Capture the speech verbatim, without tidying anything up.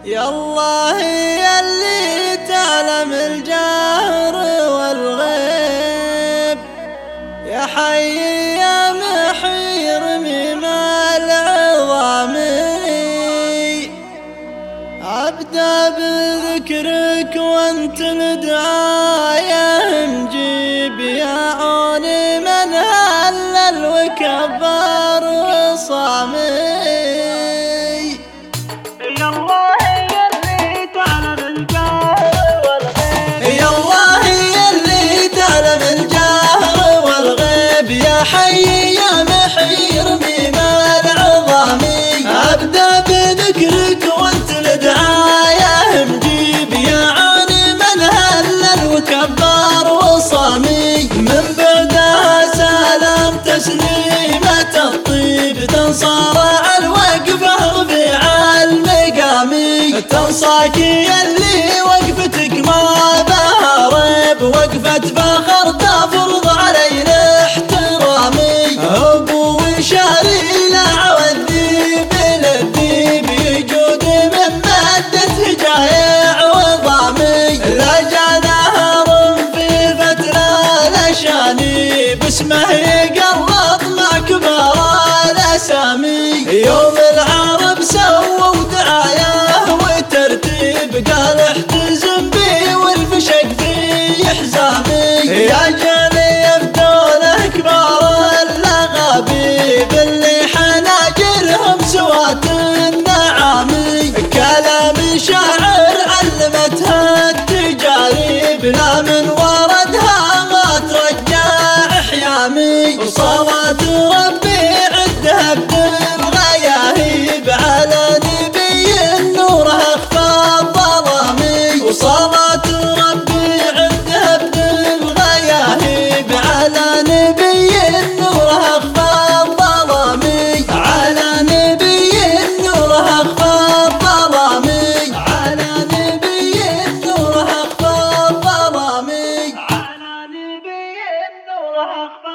يا الله يلي تعلم الجهر والغيب، يا حي يا محير ميم العظامي، أبدأ بذكرك وانت الدعاية مجيب، يا عوني من هلل وكبر وصامي. يا الله يلي تعلم الجهر والغيب، يا الله يلي تعلم الجهر والغيب، يا حي يا محير ميم العظامي، أبدأ بذكرك وانت الدعاية مجيب، يا عوني من هلل وكبر وصامي، من بعدها سلام تسليمة الطيب، تنصرع الوقفة رفيع المقامي، تنصاك يلي وقفتك ما بها ريب، وقفة فخر تفرض علينا احترامي، ابو وشاري لع والذيب للذيب، يجود من مادة جايع وضامي، لا جنهر في فترة الاشاني، باسمه يقرط مع كبار الاسامي، يوم العرب سووا دعايه وترتيب، قال احتزم بي والفشق في حزامي، يا جاني يفدونه كبار اللغابيب، اللي حناجرهم سوات النعامي، كلامي شاعر علمتها التجاريب، لا من وردها ما ترجع حيامي، وصلاة ربي عدها بالغياهيب، على نبي نوره اخفى الظلامي، وصلاة ربي عدها بالغياهيب، على نبي نوره اخفى الظلامي، على نبي نوره اخفى الظلامي، على نبي نوره اخفى الظلامي، على نبي نوره اخفى